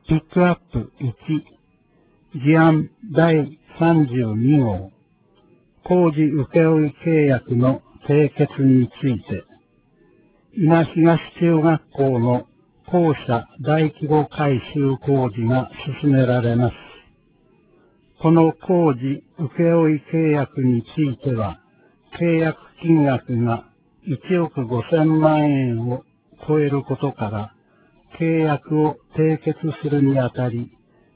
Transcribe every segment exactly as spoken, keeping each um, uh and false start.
ピックアップいち、事案だいさんじゅうに号、工事請負契約の締結について、伊那東中学校の校舎大規模改修工事が進められます。この工事請負契約については、契約金額がいちおくごせんまんえんを超えることから、契約を締結するにあたり、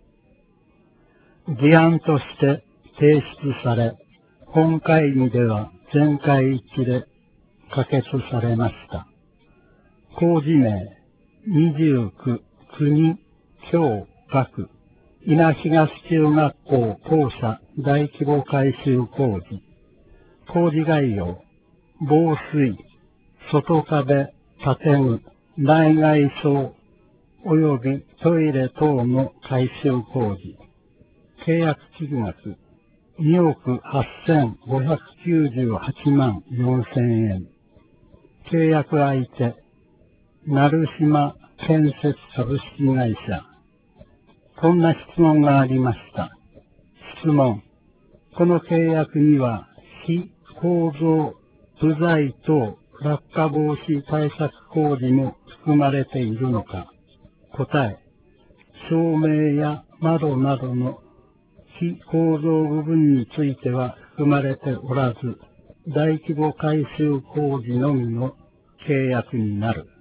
議案として提出され、本会議では全会一致で可決されました。工事名、にじゅうく国教学伊那東中学校校舎大規模改修工事。工事概要、防水、外壁、建具、内外装、及びトイレ等の改修工事。契約金額、におくはっせんごひゃくきゅうじゅうはちまんよんせんえん。契約相手、成島建設株式会社。こんな質問がありました。質問。この契約には、非構造部材等落下防止対策工事も含まれているのか。答え。照明や窓などの非構造部分については含まれておらず、大規模改修工事のみの契約になる。